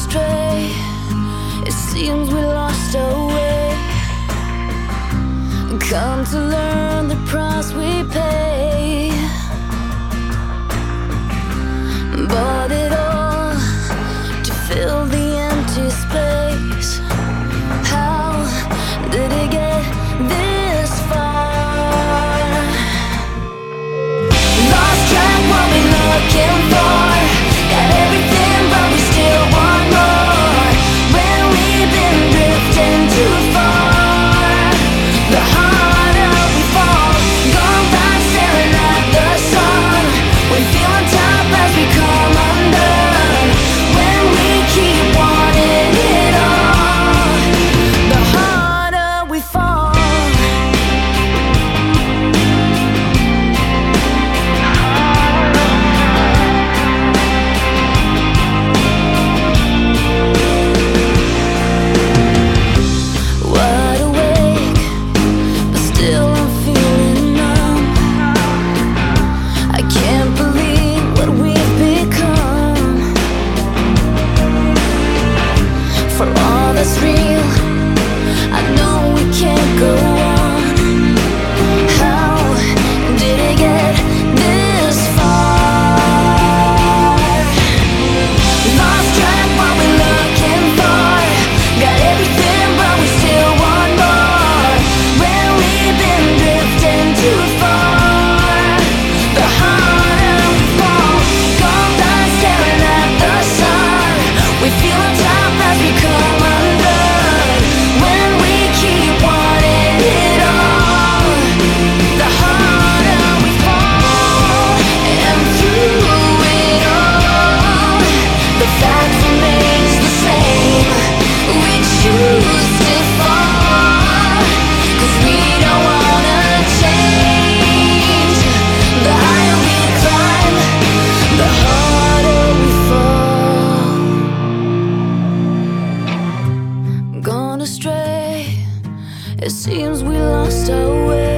astray. It seems we lost our way. Come to learn the price we pay. Bought it all to fill the empty space. How did it get this far? Lost track, what we looking for? Got everything but we still want more. When we've been drifting too far, the harder we fall. Gone by staring at the sun. We feel on top as we come undone. When we keep wanting it all, the harder we fall. Wide awake, but still I'm feeling numb. I can't believe what we've become. For all that's real, I know we can't go on. How did it get this far? Lost track, what we looking for? Got everything but we still want more. When we've been drifting too far, the harder we fall. Gone by staring at the sun. We feel on top as we come undone. When we keep wanting it all, the harder we fall. And through it all, the fact remains the same. We choose to fall, 'cause we don't wanna change. The higher we climb, the harder we fall. Gone astray, it seems we lost our way.